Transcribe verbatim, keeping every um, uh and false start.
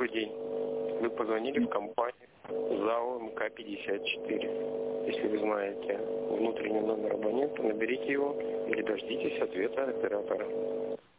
Добрый день. Вы позвонили в компанию ЗАО эм ка пятьдесят четыре. Если вы знаете внутренний номер абонента, наберите его или дождитесь ответа оператора.